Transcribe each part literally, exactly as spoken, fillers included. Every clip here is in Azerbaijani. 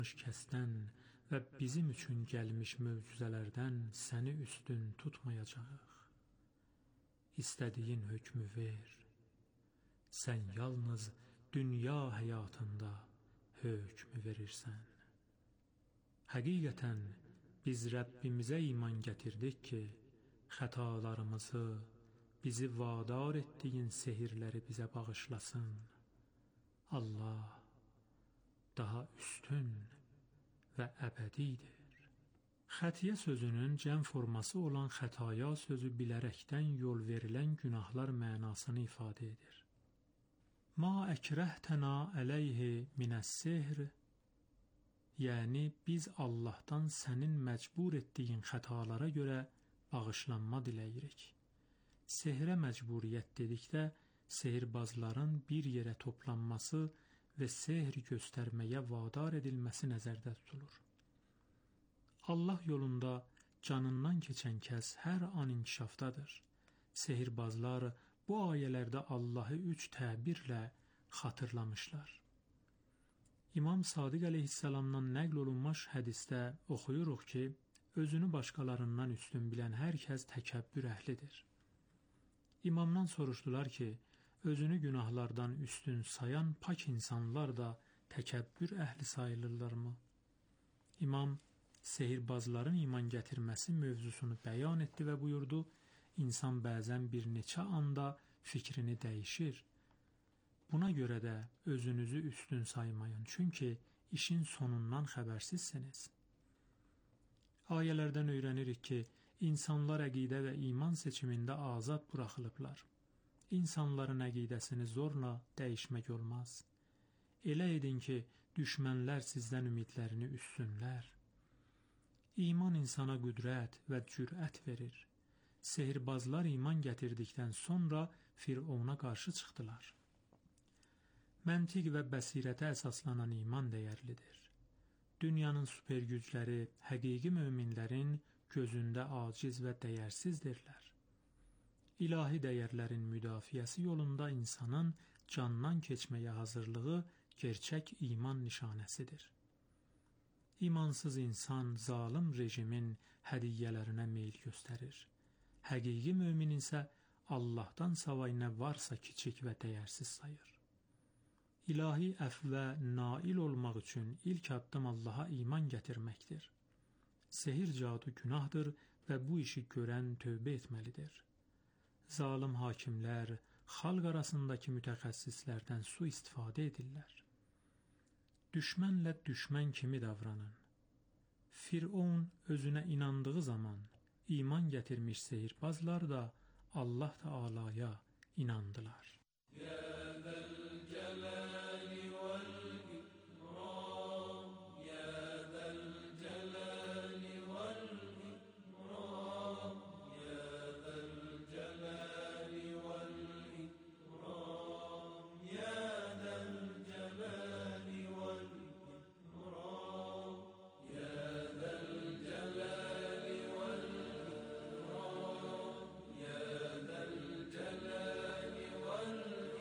kəsdən və bizim üçün gəlmiş möcüzələrdən səni üstün tutmayacağıq. İstədiyin hökmü ver. Sən yalnız dünya həyatında hökmü verirsən. Həqiqətən biz Rəbbimizə iman gətirdik ki, xətalarımızı, bizi vadar etdiyin sehirləri bizə bağışlasın. Allah daha üstün və əbədidir. Xətiyə sözünün cəm forması olan xətaya sözü bilərəkdən yol verilən günahlar mənasını ifadə edir. Ma əkrəhtənə əleyhi minəs-sihr, yəni biz Allahdan sənin məcbur etdiyin xətalara görə bağışlanma diləyirik. Sehrə məcburiyyət dedikdə, sehirbazların bir yerə toplanması və sehr göstərməyə vadar edilməsi nəzərdə tutulur. Allah yolunda canından keçən kəs hər an inkişafdadır. Sehirbazlar bu ayələrdə Allahı üç təbirlə xatırlamışlar. İmam Sadiq əleyhissalamdan nəql olunmuş hədisdə oxuyuruq ki, özünü başqalarından üstün bilən hər kəs təkəbbür əhlidir. İmamdan soruşdular ki, özünü günahlardan üstün sayan pak insanlar da təkəbbür əhli sayılırlarmı? İmam, sehirbazların iman gətirməsi mövzusunu bəyan etdi və buyurdu, insan bəzən bir neçə anda fikrini dəyişir. Buna görə də özünüzü üstün saymayın, çünki işin sonundan xəbərsizsiniz. Ayələrdən öyrənirik ki, insanlar əqidə və iman seçimində azad buraxılıblar. İnsanların əqidəsini zorla dəyişmək olmaz. Elə edin ki, düşmənlər sizdən ümidlərini üssünlər. İman insana qüdrət və cürət verir. Sehirbazlar iman gətirdikdən sonra Firavuna qarşı çıxdılar. Məntiq və bəsirətə əsaslanan iman dəyərlidir. Dünyanın süper gücləri həqiqi möminlərin gözündə aciz və dəyərsizdirlər. İlahi dəyərlərin müdafiəsi yolunda insanın candan keçməyə hazırlığı gerçək iman nişanəsidir. İmansız insan zalım rejimin hədiyyələrinə meyl göstərir. Həqiqi mömin isə Allahdan savayı nə varsa kiçik və dəyərsiz sayır. İlahi əfvə nail olmaq üçün ilk addım Allaha iman gətirməkdir. Sehir cadu günahdır və bu işi görən tövbə etməlidir. Zalim hakimlər xalq arasındakı mütəxəssislərdən su istifadə edirlər. Düşmənlə düşmən kimi davranın. Firavun özünə inandığı zaman iman gətirmiş sehirbazlar da Allah Teala'ya inandılar. Ya zel celali vel ikram, ya zel celali vel ikram, ya zel celali vel ikram, ya zel celali vel ikram, ya zel celali vel ikram, ya zel celali vel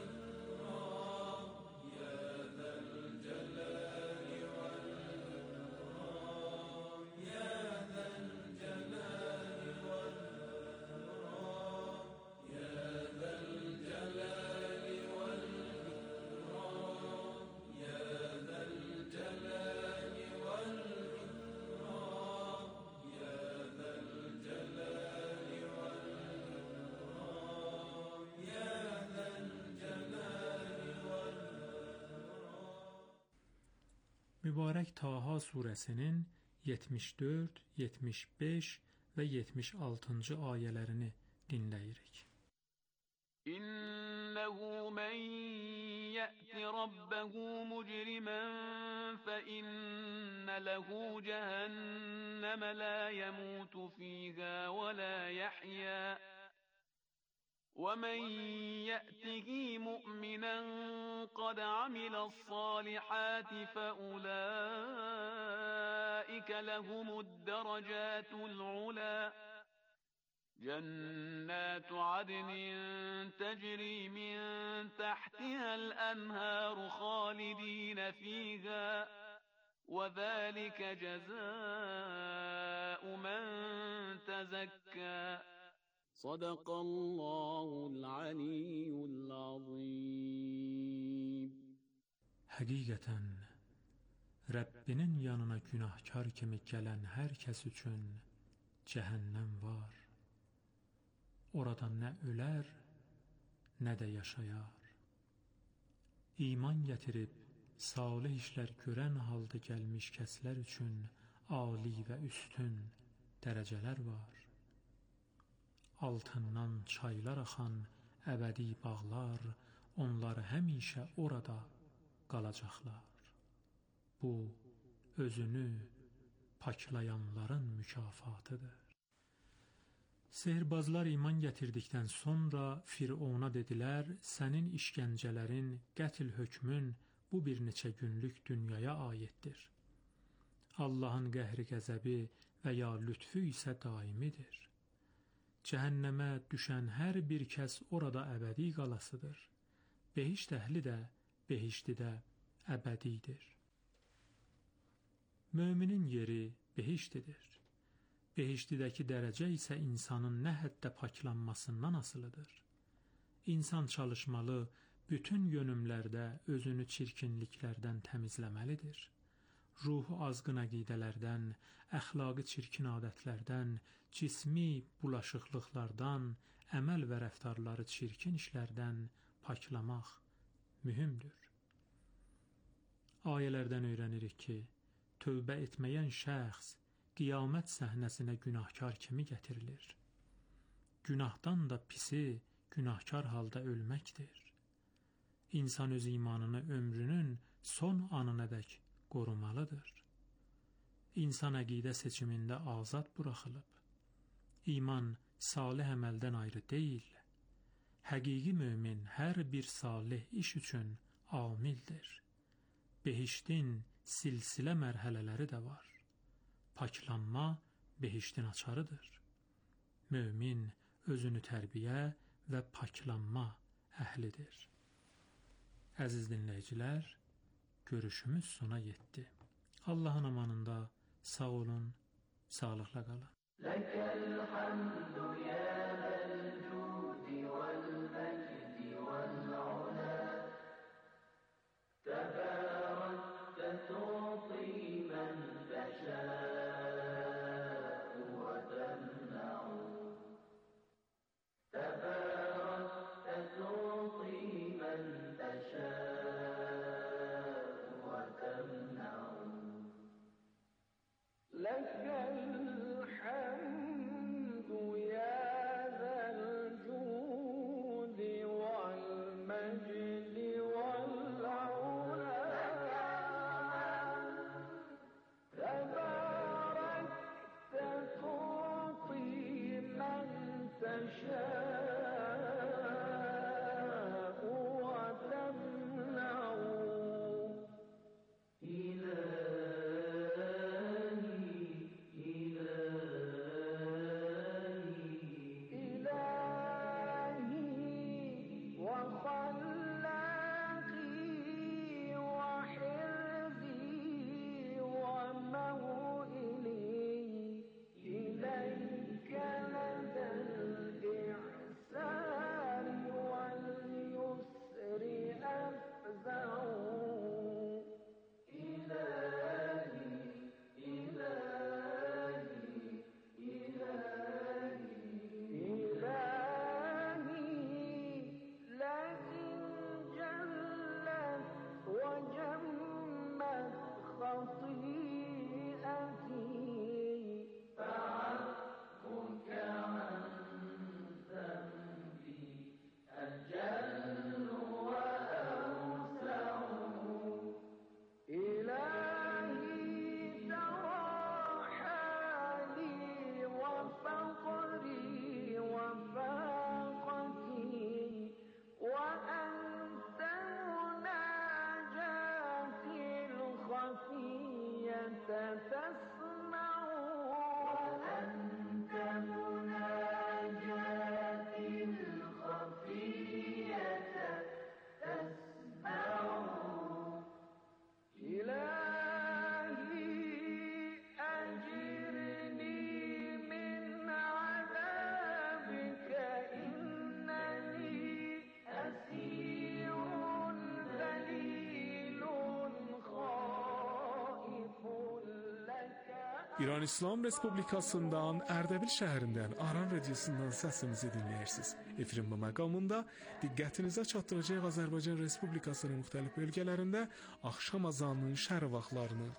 Mübarək Taha surəsinin yetmiş dörd, yetmiş beş və yetmiş altıncı ayələrini dinləyirik. İnnehu men ya'ti rabbahu mujriman fa inna lahu cehenneme la yemutu fiha ve la yahya. وَمَنْ يَأْتِهِ مُؤْمِنًا قَدْ عَمِلَ الصَّالِحَاتِ فَأُولَئِكَ لَهُمُ الدَّرَجَاتُ الْعُلَى جَنَّاتُ عَدْنٍ تَجْرِي مِنْ تَحْتِهَا الْأَنْهَارُ خَالِدِينَ فِيهَا وذلك جزاء من تزكى. صدق الله العلي العظيم. Həqiqətən, Rəbbinin yanına günahkar kimi gələn hər kəs üçün cəhənnəm var. Orada nə ölər, nə də yaşayar. İman gətirib, salih işlər görən halda gəlmiş kəslər üçün ali və üstün dərəcələr var. Altından çaylar axan əbədi bağlar, onlar həmişə orada qalacaqlar. Bu, özünü paklayanların mükafatıdır. Sehirbazlar iman gətirdikdən sonra Firavuna dedilər, sənin işgəncələrin, qətl hökmün bu bir neçə günlük dünyaya aiddir. Allahın qəhri qəzəbi və ya lütfü isə daimidir. Cəhənnəmə düşən hər bir kəs orada əbədi qalasıdır. Behişt əhli də behiştidə əbədidir. Möminin yeri behiştidir. Behiştidəki dərəcə isə insanın nə həddə paklanmasından asılıdır. İnsan çalışmalı, bütün yönümlərdə özünü çirkinliklərdən təmizləməlidir. Ruhu azğın əqidələrdən, əxlaqı çirkin adətlərdən, cismi bulaşıqlıqlardan, əməl və rəftarları çirkin işlərdən paklamaq mühümdür. Ayələrdən öyrənirik ki, tövbə etməyən şəxs qiyamət səhnəsinə günahkar kimi gətirilir. Günahdan da pisi günahkar halda ölməkdir. İnsan öz imanını ömrünün son anınadək qorumalıdır. İnsan əqidə seçimində azad buraxılıb. İman salih əməldən ayrı deyil. Həqiqi mömin hər bir salih iş üçün amildir. Behiştin silsilə mərhələləri də var. Paklanma behiştin açarıdır. Mömin özünü tərbiyə və paklanma əhlidir. Əziz dinləyicilər, görüşümüz sona yetdi. Allahın amanında sağ olun, sağlıqla qalın. Ləkəl hamdu ya məl-cudi vəl-məcdi vəl-ulə təbərəkdə tu'ti mən təşə'u və təmna'u təbərəkdə tu'ti mən təşə'u və təmna'u ləkəl الحمد يا ذا الجود والمجد والعلا تباركت تعطي من تشاء وتمنع تسمع وأنت مناجاتي الخفية تسمع إلهي İran İslam Respublikasından Ərdəbil şəhərindən Aran radiosundan səsimizi dinləyirsiniz. Efirin bu məqamında diqqətinizə çatdıracaq Azərbaycan Respublikasının müxtəlif bölgələrində axşam azanının şərq vaxtlarını.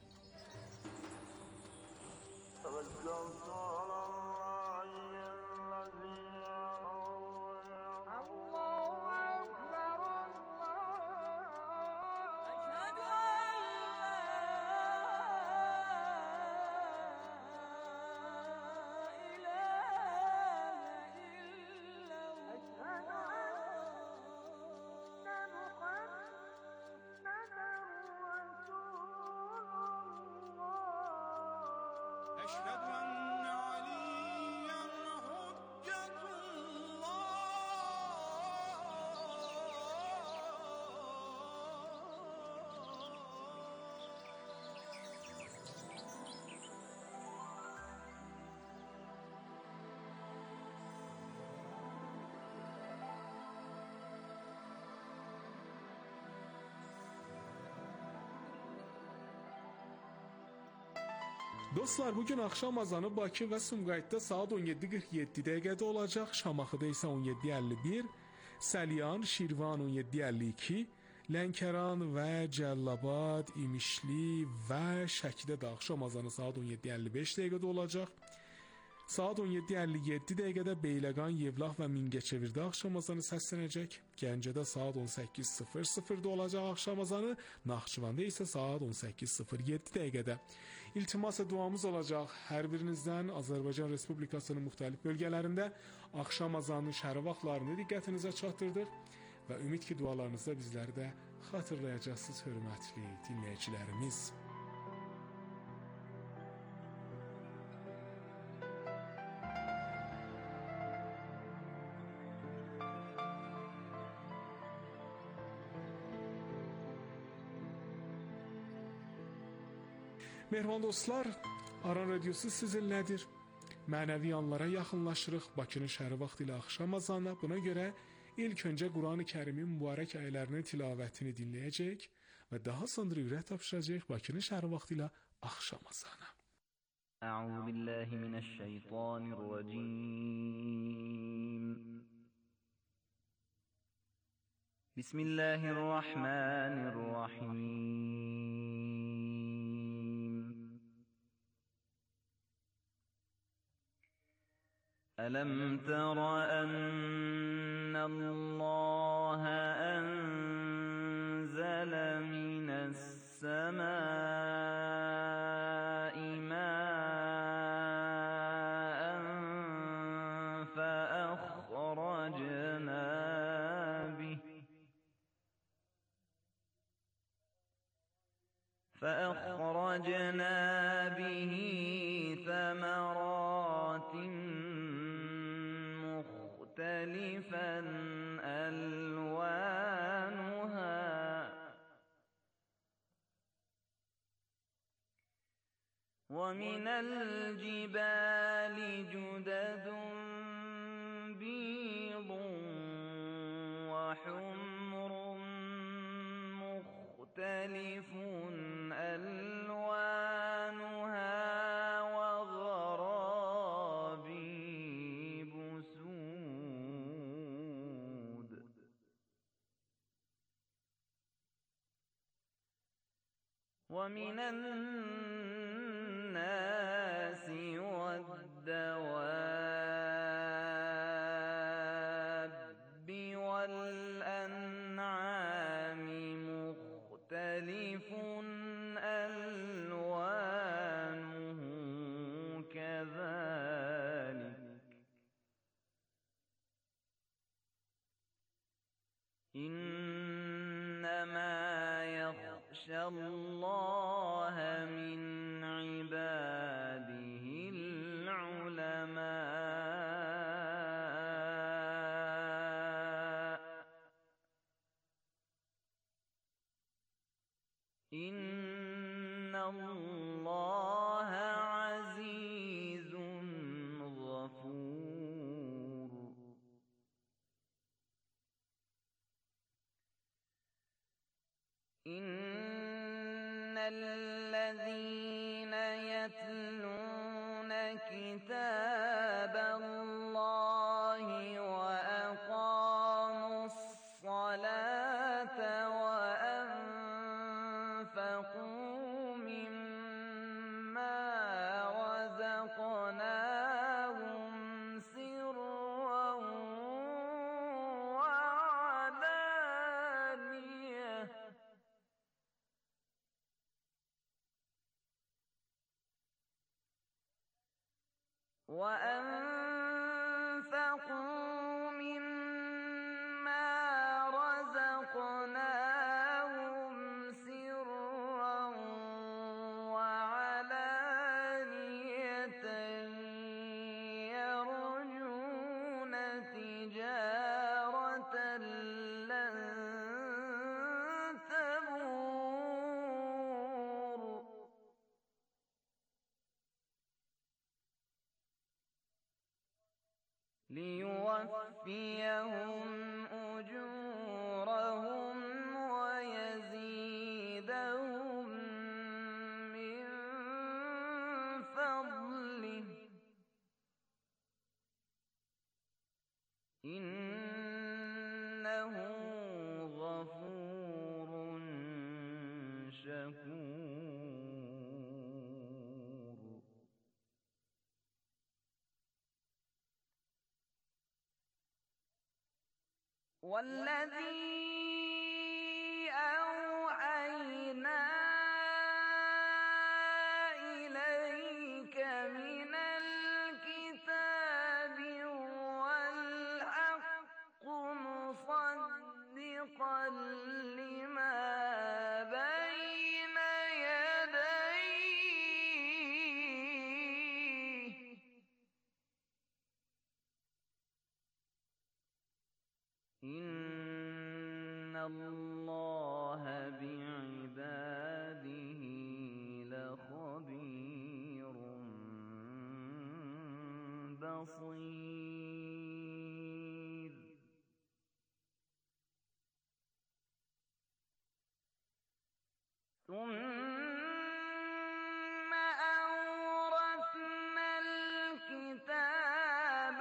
Dostlar, bugün akşam azanı Bakı və Sumqayıtda saat on yeddi qırx yeddi dəqiqədə olacaq. Şamaxıda isə on yeddi əlli bir, Səlyan, Şirvan on yeddi əlli iki, Lənkəran və Cəllabad, İmişli və Şəkidə də axşam azanı saat on yeddi əlli beş dəqiqədə olacaq. Saat on yeddi əlli yeddi dəqiqədə Beyləqan, Yevlax və Mingəçevirdə axşam azanı səslənəcək. Gəncədə saat on səkkiz sıfır sıfırda olacaq axşam azanı. Naxçıvanda isə saat on səkkiz sıfır yeddi dəqiqədə. İltimasa duamız olacaq hər birinizdən Azərbaycan Respublikasının müxtəlif bölgələrində axşam azanının şərq vaxtlarını diqqətinizə çatdırdıq və ümid ki, dualarınızda bizləri də xatırlayacaqsınız, hörmətli dinləyicilərimiz. Mehriban dostlar, Aran radiosu sizinlədir. Mənəvi anlara yaxınlaşırıq. Bakının şəhəri vaxtı ilə axşam azanına. Buna görə ilk öncə Quran-ı Kərimin mübarək ayələrinin tilavətini dinləyəcək və daha sonra ürək tapışacaq Bakının şəhəri vaxtı ilə axşam azanına. Əuzu billahi minəşşeytanirracim. Bismillahirrahmanirrahim. ألم تر أن الله أنزل من السماء ماء فأخرجنا به فأخرجنا به ثمرات مختلفا ألوانها ومن الجبال جدد بيض وحمر مختلف ألوانها ومن الناس والدواب والأنعام مختلف ألوانه كذلك إنما يخشى الله من عباده العلماء إن الله عزيز غفور. إن الذين يتلون وأنفقوا مما رزقناهم سرا وعلانية يرجون تجارة لن تبور ليوفيهم أجورهم ويزيدهم من فضله إنه غفور شكور. والذي أوحينا إليك من الكتاب هو الحق مصدقا لما بين يديه إن الله بعباده لخبير بصير. ثم أورثنا الكتاب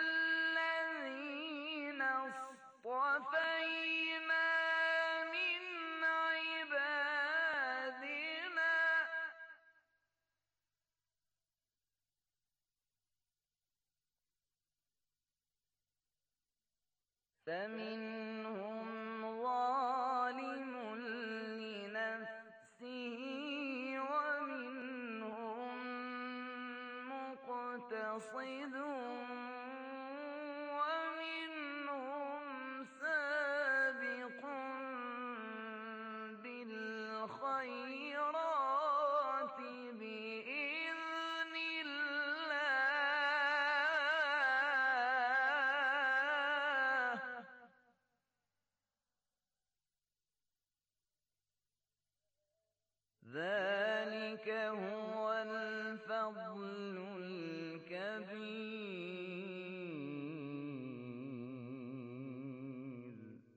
الذين اصطفينا من عبادنا فمنهم ظالم لنفسه ومنهم مقتصد ومنهم سابق بالخيرات بإذن الله ذلك هو الفضل الكبير.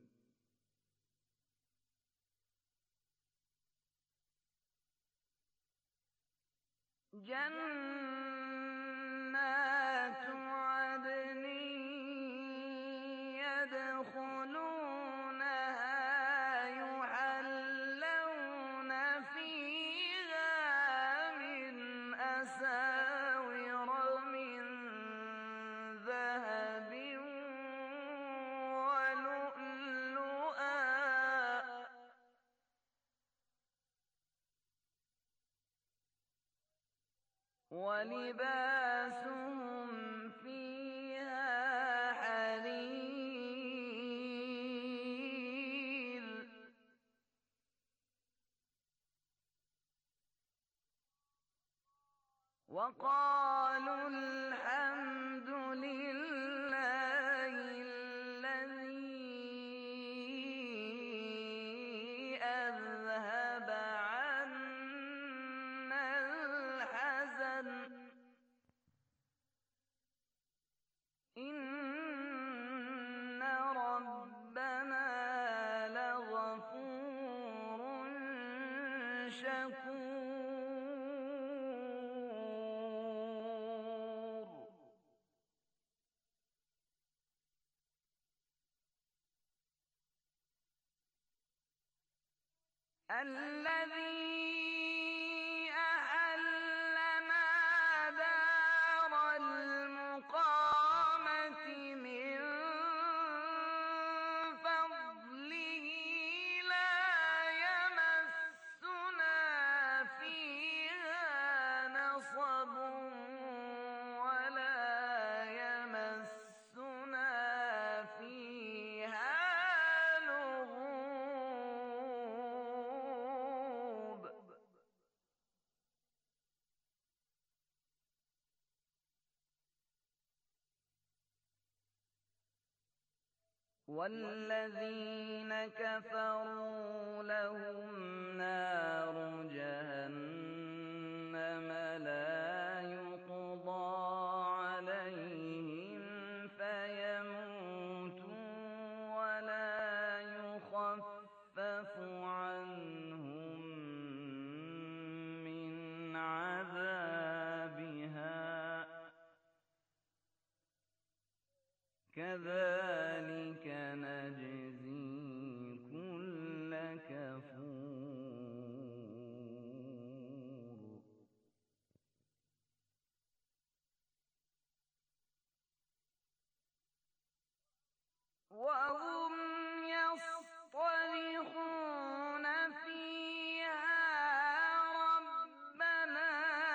جنات عدن يدخلونها يحلون فيها من أساور من ذهب ولؤلؤا ولباسهم فيها حرير. وقالوا الحمد لله الذي أذهب عنا الحزن إن ربنا لغفور شكور. الذي أحلنا دار المقامة من فضله لا يمسنا فيها نصب ولا والذين كفروا لهم نار جهنم لا يقضى عليهم فيموتوا ولا يخفف عنهم من عذابها كذلك نجزي كل كفور. وهم يصطرخون فيها ربنا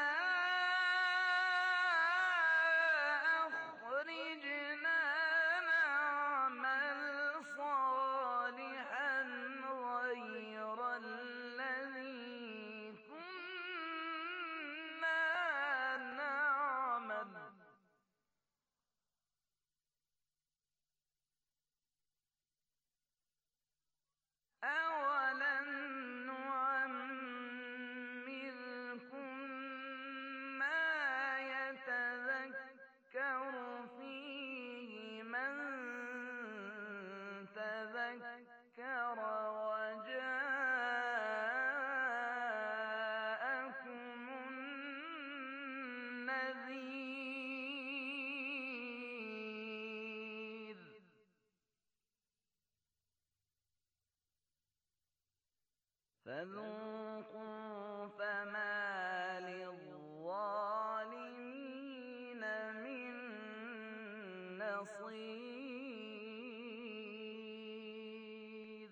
أخرجنا نعمل صالحا غير الذي كنا نعمل أولم نعمركم ما يتذكر فيه من تذكر وجاءكم النذير فذوقوا فما للظالمين من نصير.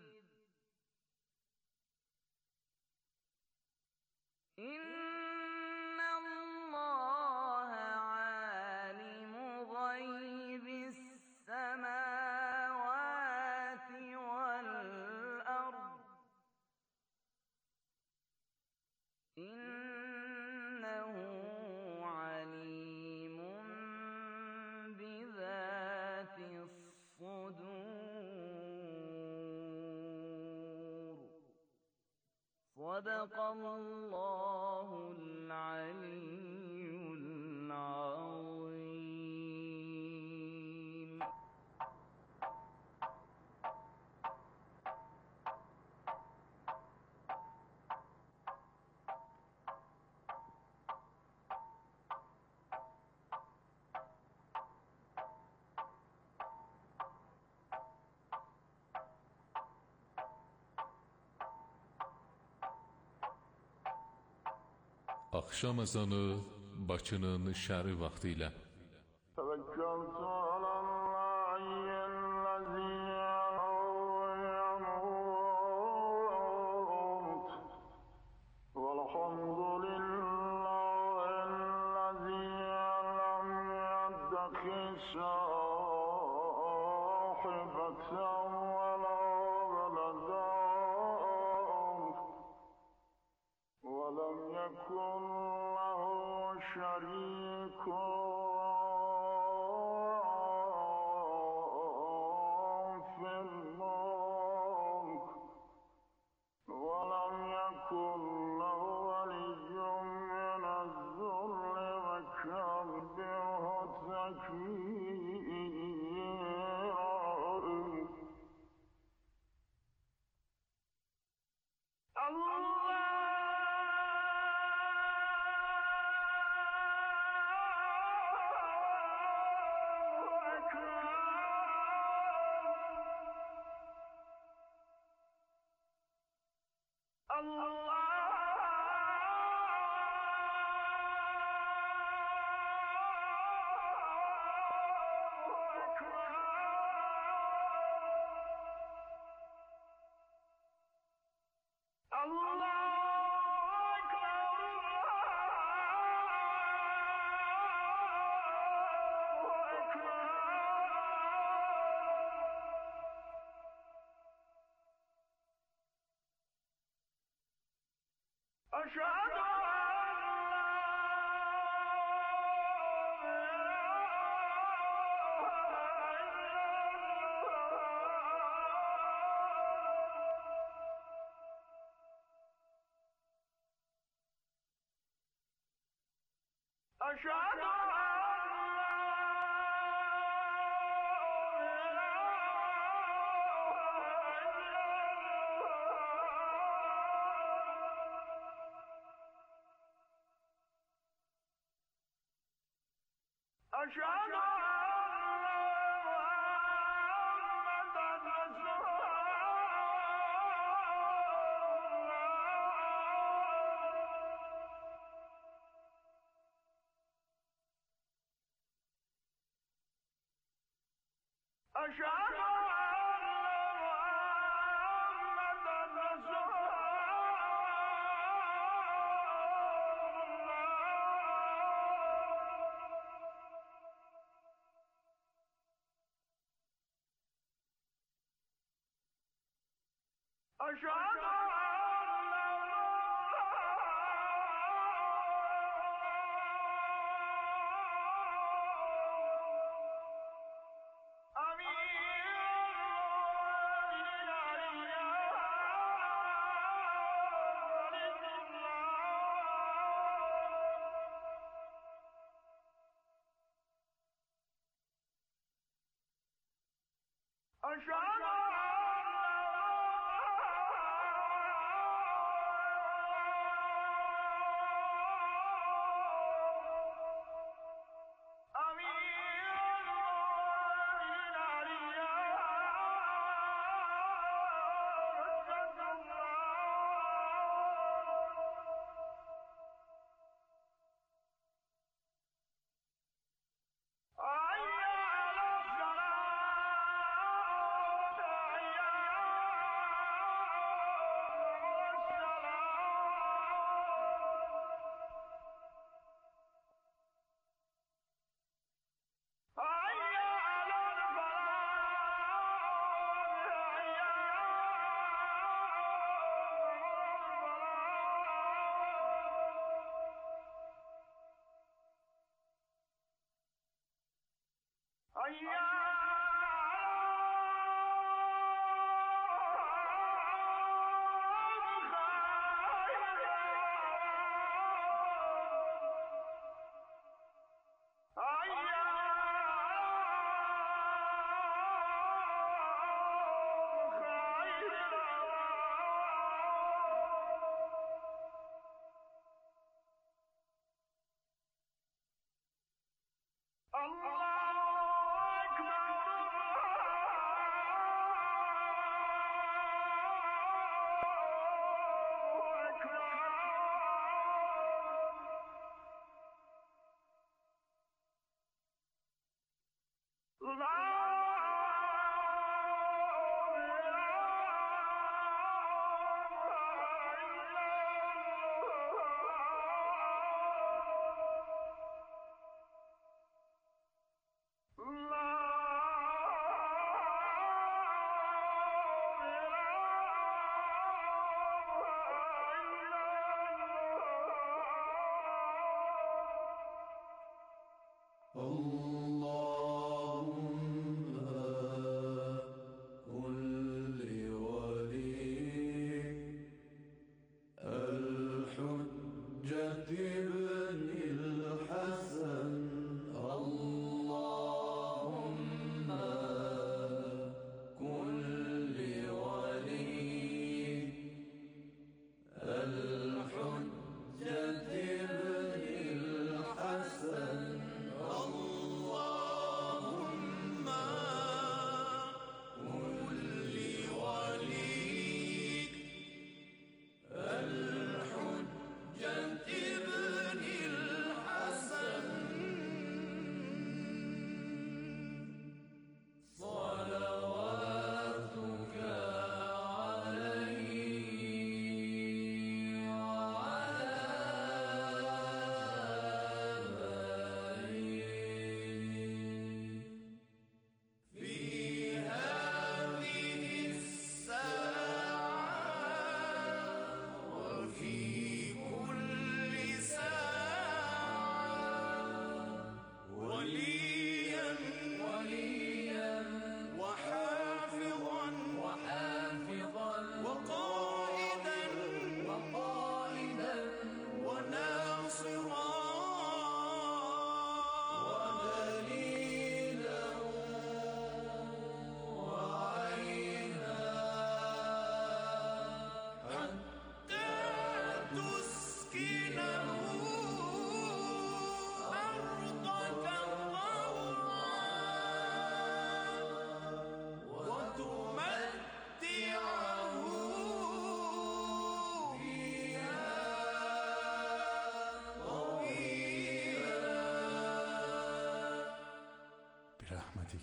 إن الله عالم غيب السماوات والأرض إنه عليم بذات الصدور. صدق الله العلي العظيم. Axşam ezanı Bakının şəhəri vaxtı ilə توكلت على الله الذي يموت والحمد لله الذي لم يتخذ صاحبة ولا ولدا ولم يكن له شريك في الملك ولم يكن له ولي من الذل وكبره تكبيرا. الله أشهد أن لا أشهد أشهد أشهد أشهد أشهد الحسن الله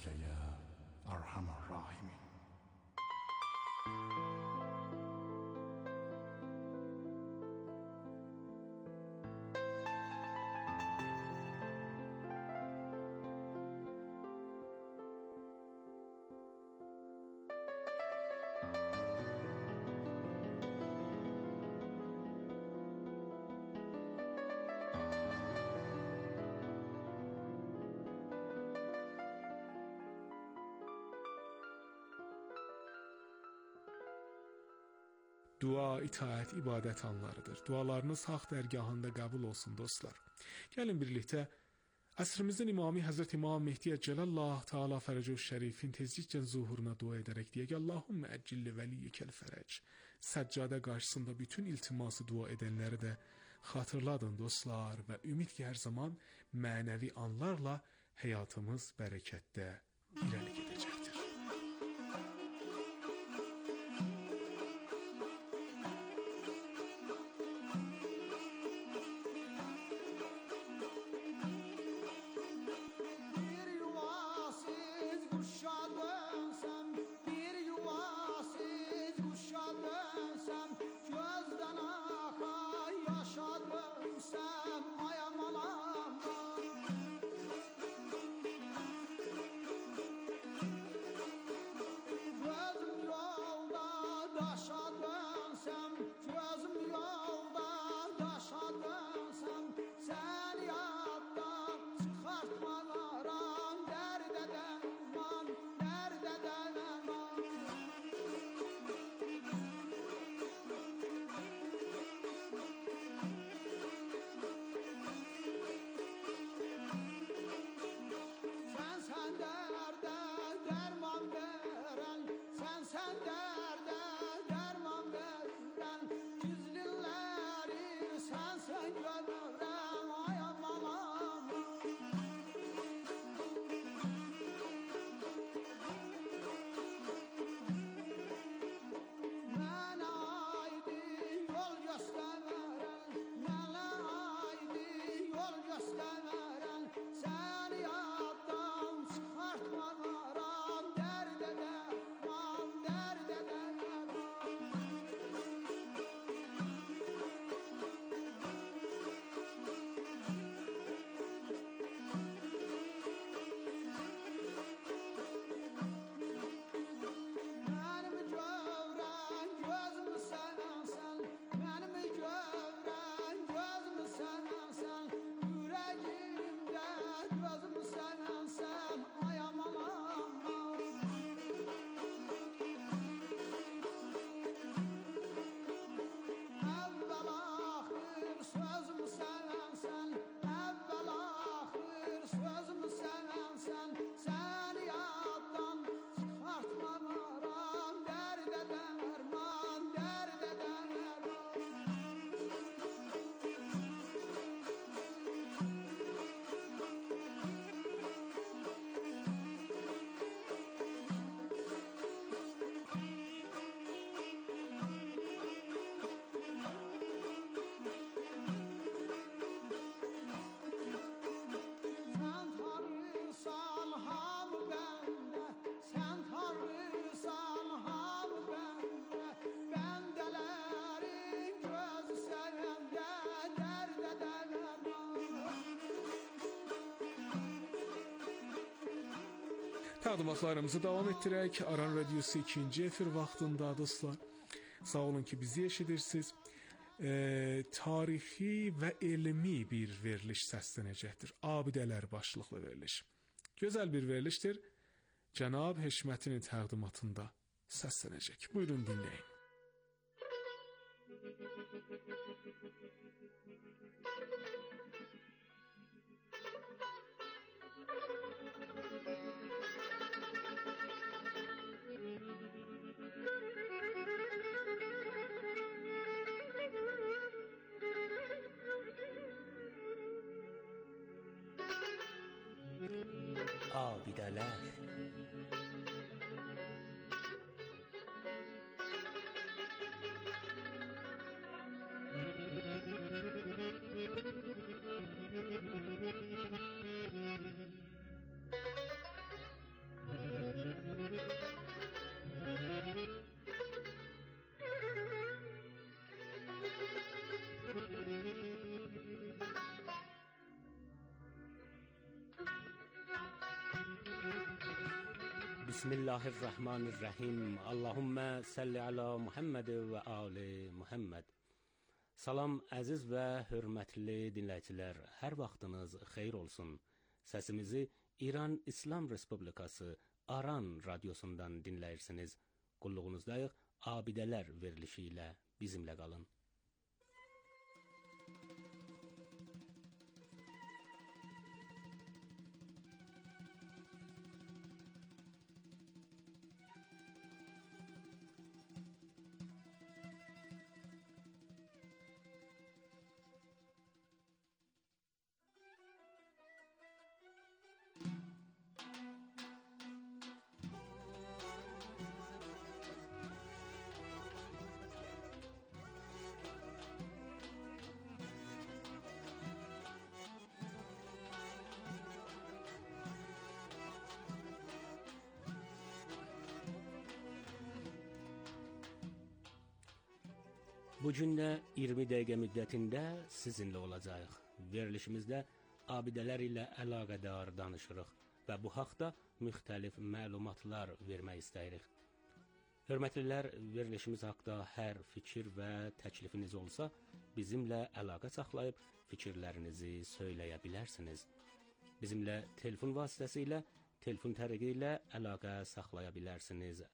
برحمتك يا أرحم الراحمين. Dua, itaət, ibadət anlarıdır. Dualarınız haq dərgahında qəbul olsun dostlar. Gəlin birlikdə əsrimizin imamı Həzrət İmam Mehdi Cəlallah Teala Fərəcəh Şərifin tezliklə zuhuruna dua edərək deyək: Allahümmə əccilli vəliyyəkəl fərəc. Səccadə qarşısında bütün iltiması dua edənləri də xatırladın dostlar və ümid ki, hər zaman mənəvi anlarla həyatımız bərəkətdə irəli gedəcəkdir. Təqdimatlarımızı davam etdirək. Aran Radiosu ikinci efir vaxtında dostlar. Sağ olun ki, bizi eşidirsiniz. E, tarixi və elmi bir veriliş səslənəcəkdir. Abidələr başlıqlı veriliş. Gözəl bir verilişdir. Cənab Heşmətinin təqdimatında səslənəcək. Buyurun dinləyin. Abidələr. Bismillahirrahmanirrahim. Allahümmə salli ala Muhammed və ali Muhammed. Salam əziz və hörmətli dinləyicilər. Hər vaxtınız xeyir olsun. Səsimizi İran İslam Respublikası Aran radiosundan dinləyirsiniz. Qulluğunuzdayıq. Abidələr verilişi ilə bizimlə qalın. Bu gün də iyirmi dəqiqə müddətində sizinlə olacağıq. Verilişimizdə abidələr ilə əlaqədar danışırıq və bu haqda müxtəlif məlumatlar vermək istəyirik. Hörmətlilər, verilişimiz haqda hər fikir və təklifiniz olsa, bizimlə əlaqə saxlayıb fikirlərinizi söyləyə bilərsiniz. Bizimlə telefon vasitəsilə, telefon tərəqi ilə əlaqə saxlaya bilərsiniz.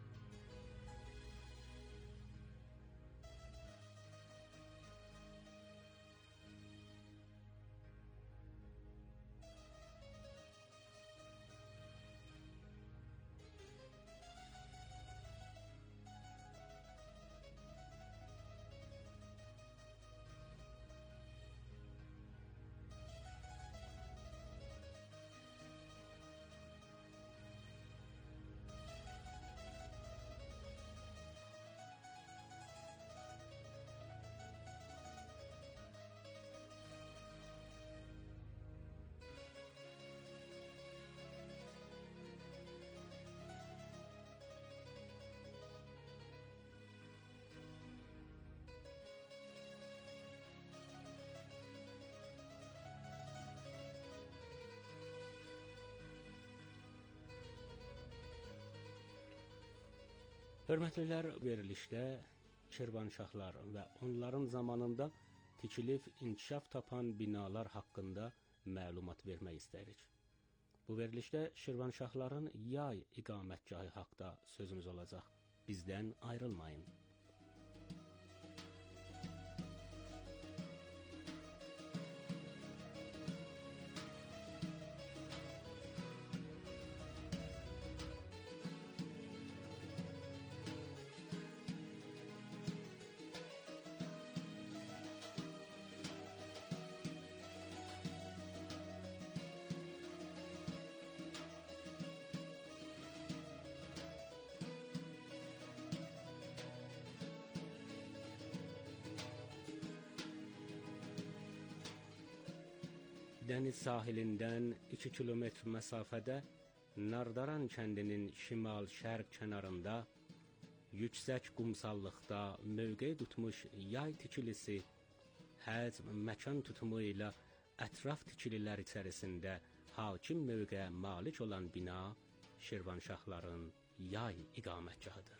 Hörmətlilər, verilişdə Şirvanşahlar və onların zamanında tikilib inkişaf tapan binalar haqqında məlumat vermək istəyirik. Bu verilişdə Şirvanşahların yay iqamətgahı haqda sözümüz olacaq. Bizdən ayrılmayın. Dəniz sahilindən iki kilometr məsafədə Nardaran kəndinin şimal-şərq kənarında yüksək qumsallıqda mövqe tutmuş yay tikilisi həcm məkan tutumu ilə ətraf tikililər içərisində hakim mövqeyə malik olan bina Şirvanşahların yay iqamətgahıdır.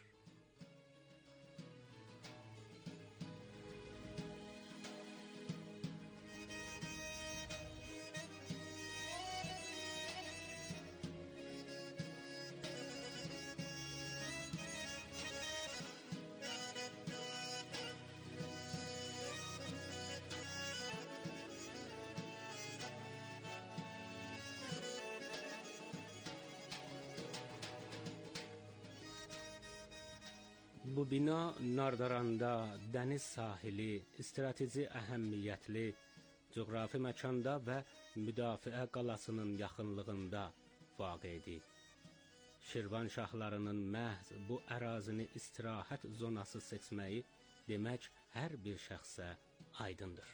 Bu bina Nardaranda dəniz sahili, strateji əhəmiyyətli, coğrafi məkanda və müdafiə qalasının yaxınlığında vaqidir. Şirvanşahlarının məhz bu ərazini istirahət zonası seçməyi demək hər bir şəxsə aydındır.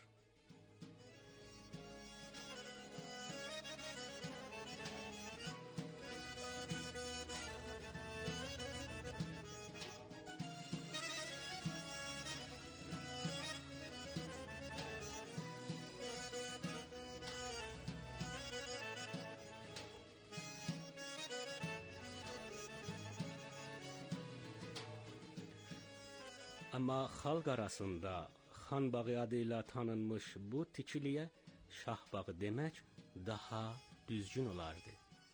Amma xalq arasında Xan bağı adıyla tanınmış bu tikiliyə Şah bağı demək daha düzgün olardı.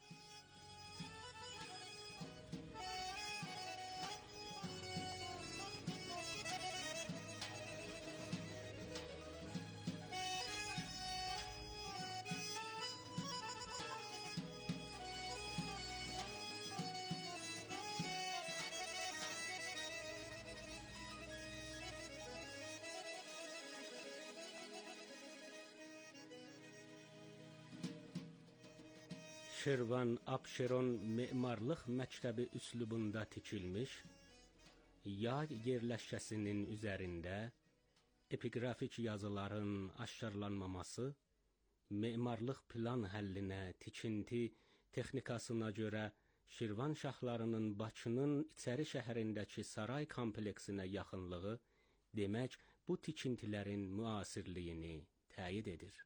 Şirvan Abşeron memarlıq məktəbi üslubunda tikilmiş, yay yerləşkəsinin üzərində epiqrafik yazıların aşkarlanmaması, memarlıq plan həllinə, tikinti texnikasına görə Şirvan şahlarının Bakının içəri şəhərindəki saray kompleksinə yaxınlığı demək bu tikintilərin müasirliyini təyid edir.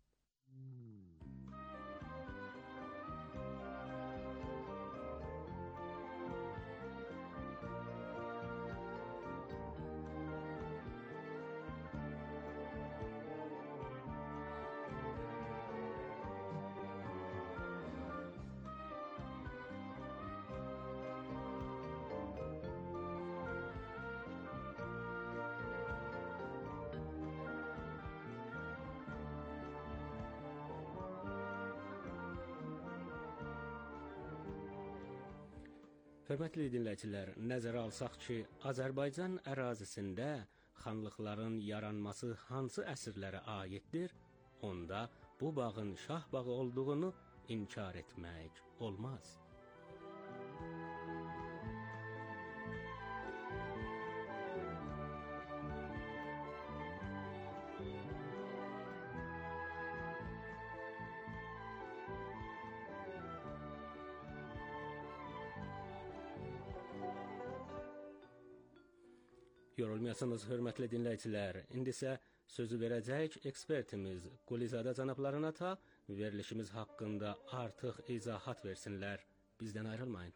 Hörmətli dinləyicilər, nəzərə alsaq ki, Azərbaycan ərazisində xanlıqların yaranması hansı əsrlərə aiddir, onda bu bağın Şah bağı olduğunu inkar etmək olmaz. Yorulmayasınız, hörmətli dinləyicilər. İndi isə sözü verəcək ekspertimiz Qulizadə cənablarına ta verilişimiz haqqında artıq izahat versinlər. Bizdən ayrılmayın.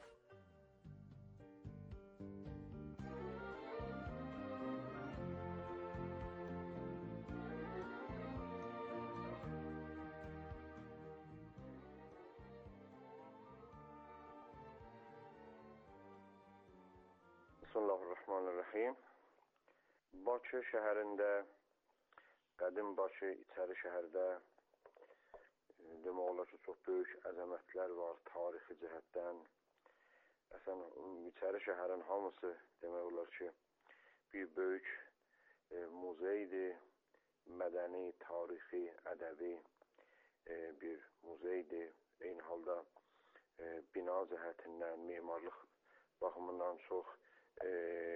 Bismillahirrahmanirrahim. Bakı şəhərində, qədim Bakı içəri şəhərdə demək olar ki, çox böyük əzəmətlər var tarixi cəhətdən. Əsən, içəri şəhərin hamısı demək olar ki, bir böyük e, muzeydir, mədəni, tarixi, ədəbi e, bir muzeydir. Eyni halda e, bina cəhətindən, memarlıq baxımından çox E,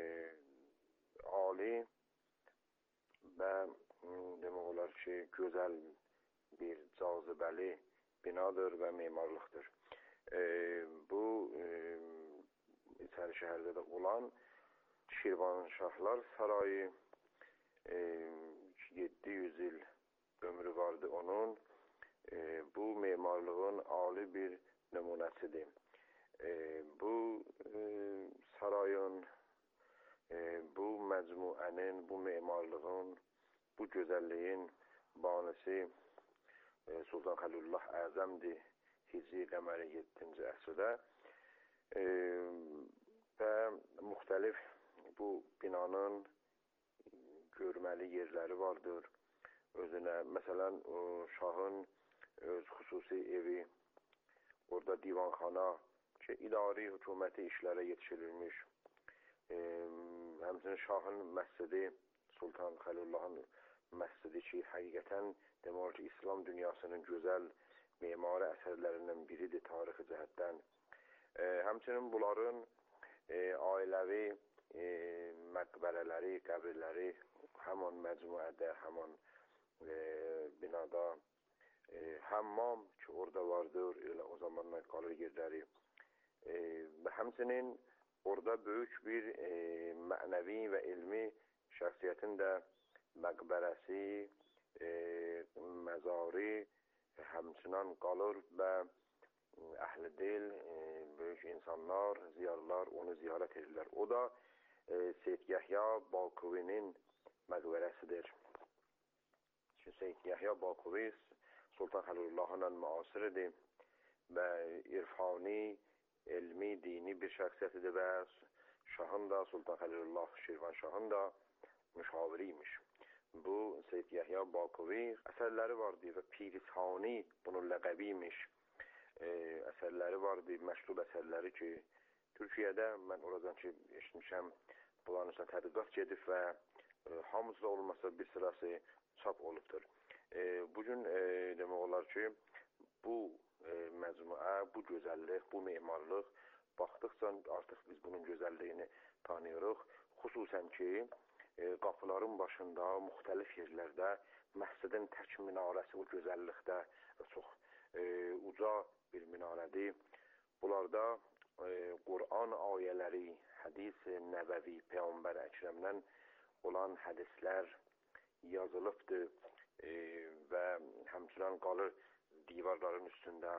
ali və demək olar ki, gözəl bir cazibəli binadır və memarlıqdır. E, bu e, içəri şəhərdə də olan Şirvanşahlar Sarayı e, yeddi yüz il ömrü vardı onun. E, bu memarlığın ali bir nümunəsidir. E, bu e, sarayın, e, bu məcmuənin, bu memarlığın, bu gözəlliyin banisi e, Sultan Xəlilullah Əzəmdir, Hicri qəməri yeddinci əsrdə e, və müxtəlif bu binanın görməli yerləri vardır. Özünə, məsələn, o, şahın öz xüsusi evi, orada divanxana, ki, idari hökuməti işlərə yetişdirilmiş. E, həmçinin şahın məscidi, Sultan Xəlilullahın məscidi ki, həqiqətən demək ki, İslam dünyasının gözəl memari əsərlərindən biridir tarixi cəhətdən. E, həmçinin bunların e, ailəvi e, məqbərələri, qəbirləri həman məcmuədə, həman e, binada, e, həmmam ki, orada vardır, elə o zamandan qalır yerləri. E, və həmçinin orada böyük bir e, mənəvi və elmi şəxsiyyətin də məqbərəsi, e, məzari həmçinin qalır və əhl-i dil, e, böyük insanlar, ziyarlar onu ziyarət edirlər. O da e, Seyyid Yahya Bakıvinin məqbərəsidir. Çünki Seyyid Yahya Bakıvi Sultan Xəlilullahla müasiridir və irfani, elmi, dini bir şəxsiyyətidir və Şahın da, Sultan Xəlilullah Şirvanşahın da müşaviriymiş. Bu Seyyid Yahya Bakıvi əsərləri vardı və Pirisani bunun ləqəbiymiş. E, əsərləri vardı, məşhur əsərləri ki, Türkiyədə mən oradan ki, eşitmişəm, bunların üstünə tədqiqat gedib və e, hamısı da olmasa bir sırası çap olubdur. E, bugün e, demək olar ki, bu e, məcmuə, bu gözəllik, bu memarlıq baxdıqca artıq biz bunun gözəlliyini tanıyırıq. Xüsusən ki, e, qapıların başında, müxtəlif yerlərdə məscidin tək minarəsi bu gözəllikdə çox e, uca bir minarədir. Bunlarda e, Qur'an ayələri, hədis-i nəbəvi, Peyğəmbər Əkrəmdən olan hədislər yazılıbdır e, və həmçinin qalır divarların üstündə,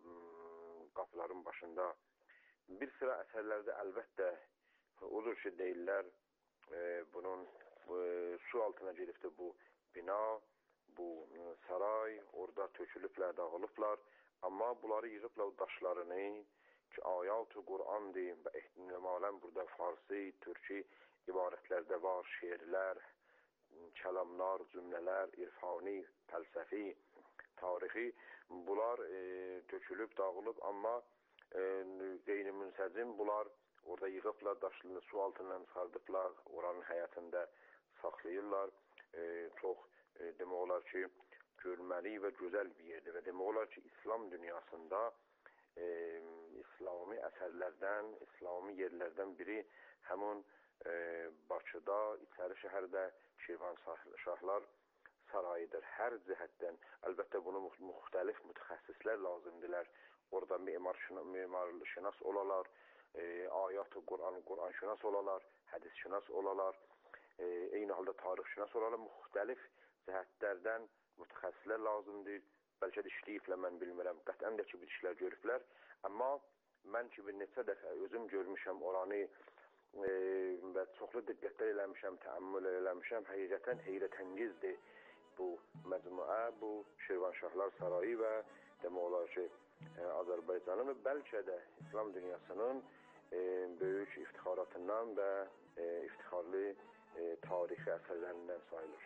qapıların başında. Bir sıra əsərlərdə əlbəttə odur ki, deyirlər, e, bunun e, su altına giribdir bu bina, bu e, saray, orada tökülüblər, dağılıblar. Amma bunları yığıblar daşlarını ki, ayat-ı Qur'andır və ehtimalən burada farsi, türki ibarətlərdə var, şeirlər, kəlamlar, cümlələr, irfani, fəlsəfi, tarixi. Bunlar e, tökülüb, dağılıb, amma e, qeyri-münsəcim bunlar orada yığıblar, daşlarını su altından çıxardıblar, oranın həyatında saxlayırlar. E, çox e, demək olar ki, görməli və gözəl bir yerdir və demək olar ki, İslam dünyasında e, İslami əsərlərdən, İslami yerlərdən biri həmin e, Bakıda, İçəri şəhərdə Şirvanşahlar sarayıdır. Hər cəhətdən, əlbəttə bunu müxtəlif mütəxəssislər lazımdırlar. Orada memar, memarşünas olalar, e, ayat-ı Qur'an, Qur'an-şünas olalar, hədis-şünas olalar, e, eyni halda tarixşünas olalar. Müxtəlif cəhətlərdən mütəxəssislər lazımdır. Bəlkə də işləyiblər, mən bilmirəm. Qətən də ki, bir işlər görüblər. Amma mən ki, bir neçə dəfə özüm görmüşəm oranı e, və çoxlu diqqətlər eləmişəm, təəmmül eləmişəm. Həqiqətən heyrətəngizdir bu məcmuə, bu Şirvanşahlar Sarayı və demək olar ki, e, Azərbaycanın və bəlkə də İslam dünyasının e, böyük iftixaratından və e, iftixarlı e, tarixi əsərlərindən sayılır.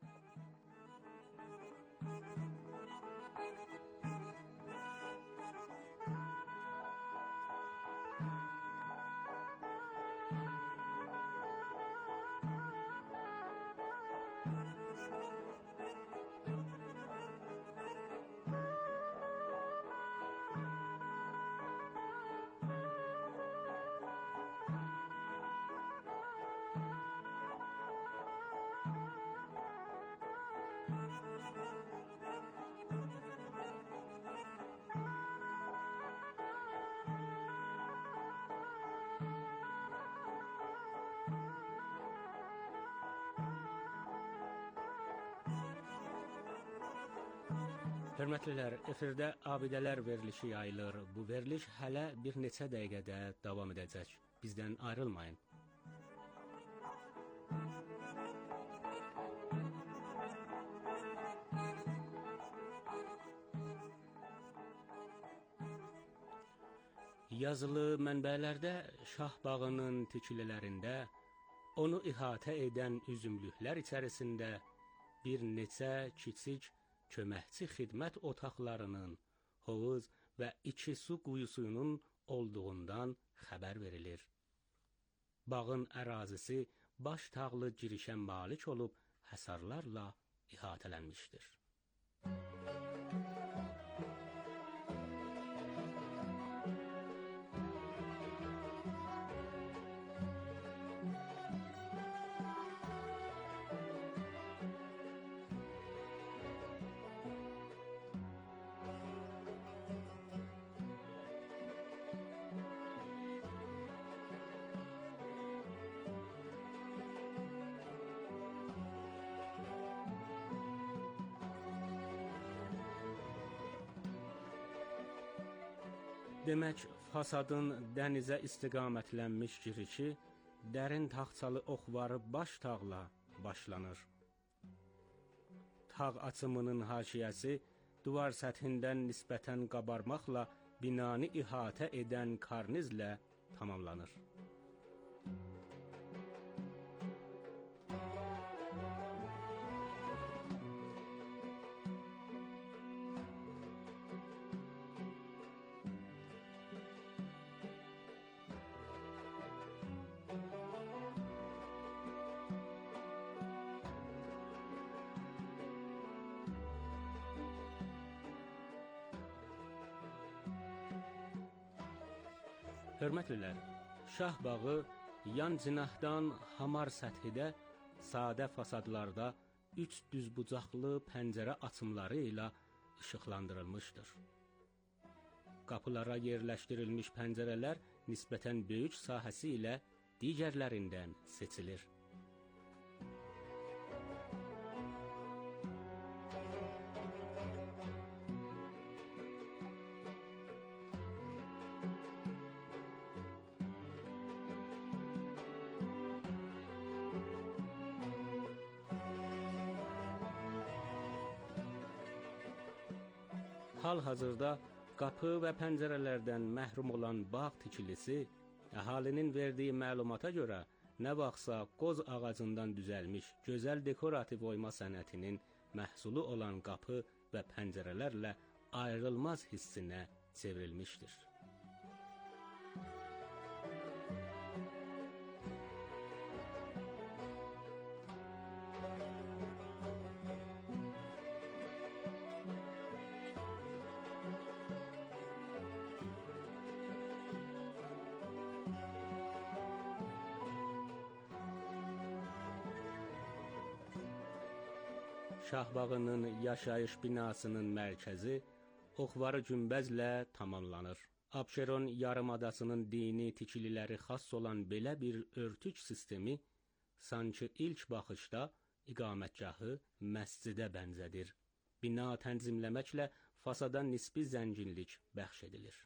Hörmətlilər, efirdə abidələr verilişi yayılır. Bu veriliş hələ bir neçə dəqiqədə davam edəcək. Bizdən ayrılmayın. Yazılı mənbələrdə Şahbağının tikililərində onu ihatə edən üzümlüklər içərisində bir neçə kiçik köməkçi xidmət otaqlarının, hovuz və iki su quyusunun olduğundan xəbər verilir. Bağın ərazisi baş tağlı girişə malik olub həsarlarla ihatələnmişdir. Demək, fasadın dənizə istiqamətlənmiş girişi dərin taxçalı oxvarı baş tağla başlanır. Tağ açımının haşiyəsi divar səthindən nisbətən qabarmaqla binanı ihatə edən karnizlə tamamlanır. Hörmətlilər, Şah bağı yan cinahdan hamar səthidə, sadə fasadlarda üç düzbucaqlı pəncərə açımları ilə işıqlandırılmışdır. Qapılara yerləşdirilmiş pəncərələr nisbətən böyük sahəsi ilə digərlərindən seçilir. Hal-hazırda qapı və pəncərələrdən məhrum olan bağ tikilisi, əhalinin verdiyi məlumata görə, nə vaxtsa qoz ağacından düzəlmiş gözəl dekorativ oyma sənətinin məhsulu olan qapı və pəncərələrlə ayrılmaz hissinə çevrilmişdir. Şahbağının yaşayış binasının mərkəzi oxvarı günbəzlə tamamlanır. Abşeron yarımadasının dini tikililəri xas olan belə bir örtük sistemi sanki ilk baxışda iqamətgahı məscidə bənzədir. Bina tənzimləməklə fasada nisbi zənginlik bəxş edilir.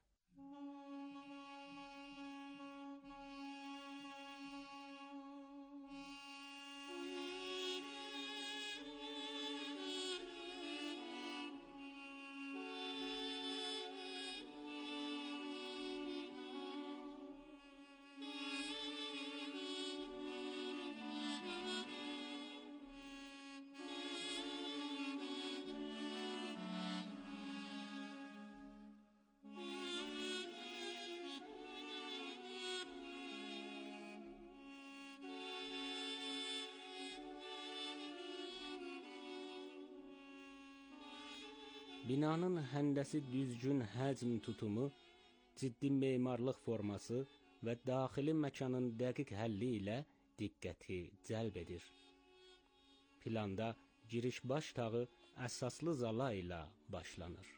Binanın həndəsi düzgün həcm tutumu, ciddi memarlıq forması və daxili məkanın dəqiq həlli ilə diqqəti cəlb edir. Planda giriş baş tağı əsaslı zala ilə başlanır.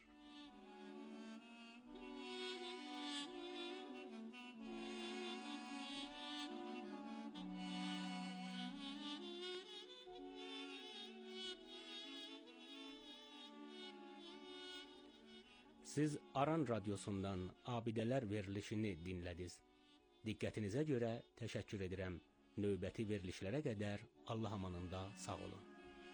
Siz Aran Radyosundan abidələr verilişini dinlədiniz. Diqqətinizə görə təşəkkür edirəm. Növbəti verilişlərə qədər Allah amanında sağ olun.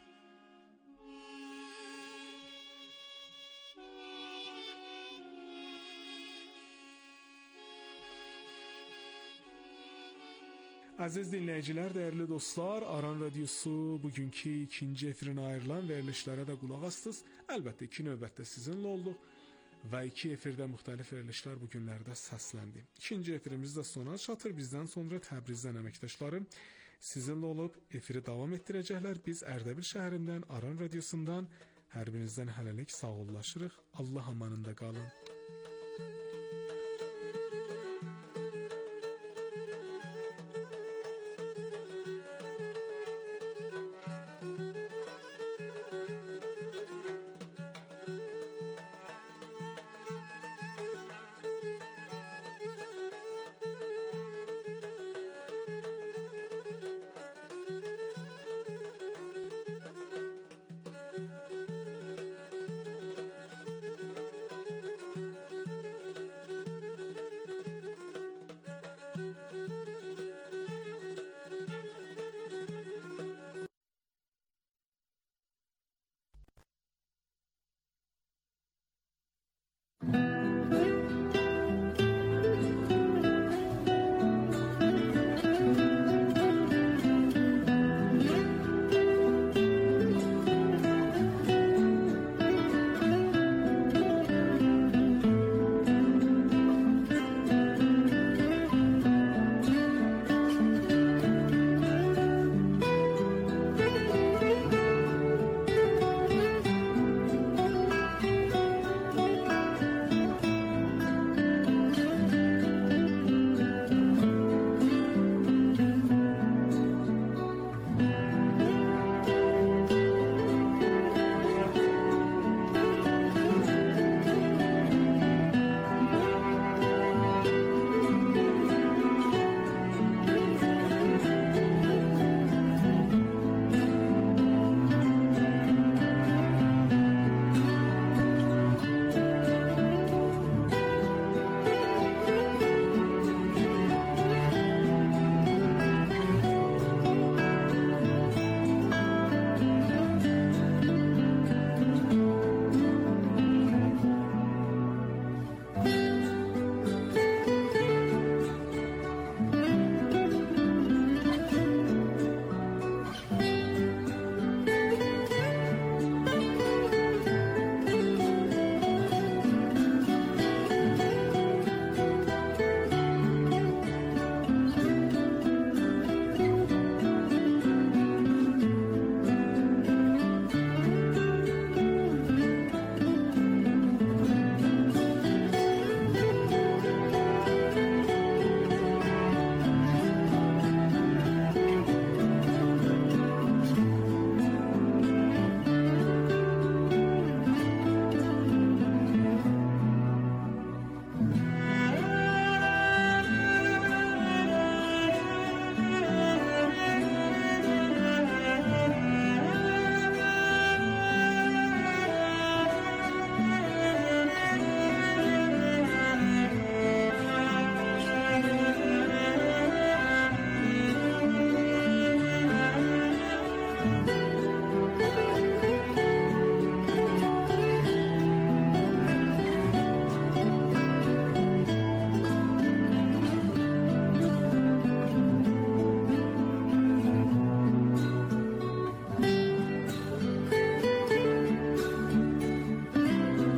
Aziz dinləyicilər, dəyərli dostlar, Aran Radyosu bugünkü ikinci efirin ayrılan verilişlərə də qulaq astınız. Əlbəttə iki növbətdə sizinlə olduq və iki efirdə müxtəlif verilişlər bu günlərdə səsləndi. İkinci efirimiz də sona çatır. Bizdən sonra Təbrizdən əməkdaşlarım sizinlə olub efiri davam etdirəcəklər. Biz Ərdəbil şəhərindən Aran Radyosundan hər birinizdən hələlik sağollaşırıq. Allah amanında qalın.